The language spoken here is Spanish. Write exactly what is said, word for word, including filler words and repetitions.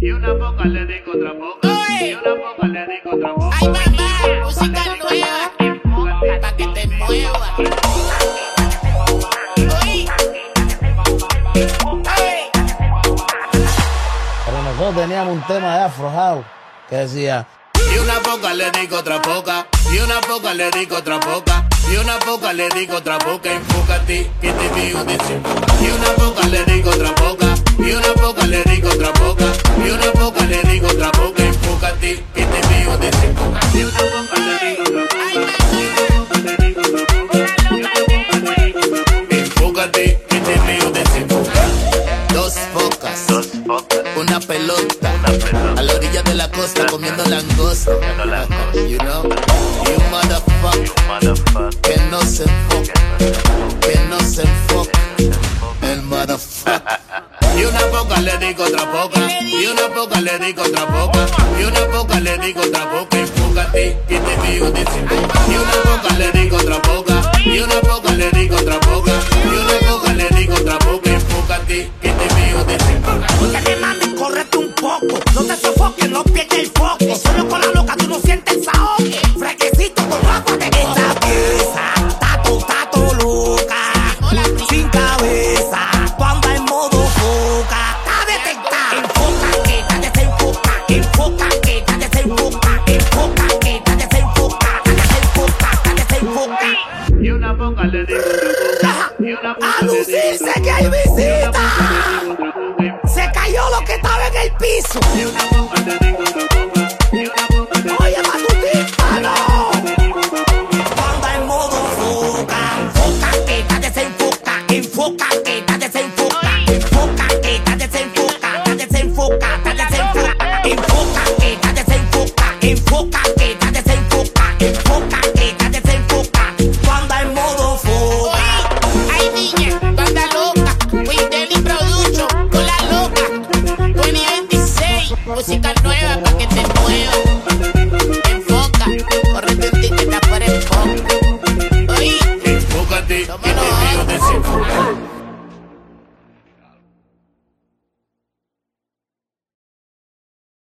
Y una poca le digo otra poca. Y una poca le digo otra poca. Ay, mamá, música nueva, pa' que te muevas. Pero nosotros teníamos un tema de Afro House que decía: y una poca le digo otra poca. Y una poca le digo otra poca. Y una poca le digo otra poca. Enfócate, que te veo desenfoca. Y una poca le digo otra poca. Y una poca le digo otra poca. Y una poca le digo otra poca. Enfócate, que te veo desenfoca. Y una poca le digo otra poca. Enfócate, que te veo desenfoca. Dos focas, Dos focas, una pelota, una pelota, a la orilla de la costa comiendo langosta. comiendo langosta. You know, you motherfucker, motherfucker, que no se enfoca, que no se enfoca, el motherfucker. Y una poca le digo otra poca, y una poca le digo otra poca, y una poca le digo otra poca. Enfócate, que te veo desenfoca. Y una poca le digo otra poca, y una poca le digo otra poca, y una poca le digo otra poca. Enfócate, que te veo desenfoca. Óyeme, mami, córrete un poco. No te sofoques, no pierdas el foco. Solo con la loca tú no sientes el saoque. Fresquecito con agua de coco. Esa pieza, tato, tato, loca. Sin cabeza, tú andas en modo foca. Está detectada. Enfoca, que está desenfoca. Enfoca, que está desenfoca. Enfoca, que está desenfoca. Está desenfoca, está desenfoca. Y una poca le digo otra poca, y una poca ¡A le digo lucirse otra que hay poca, visita! y una poca le digo otra poca. Se cayó lo que estaba en el piso. Y una poca le digo otra poca, y una poca le digo Oye, pa' tu tímpano. Anda en modo foca. Foca que está desenfoca. Enfoca que está desenfoca. Enfoca que está desenfoca. Está desenfoca, está desenfoca. Enfoca que está desenfoca. Enfoca que está desenfoca. Enfoca que está desenfoca. Anda en modo foca. Ay, niña, banda loca. With Daily Production, con la loca. veinte veintiséis, música nueva pa' que te muevas. Enfoca, correte un ticket por el foco. Oye, enfócate, que te veo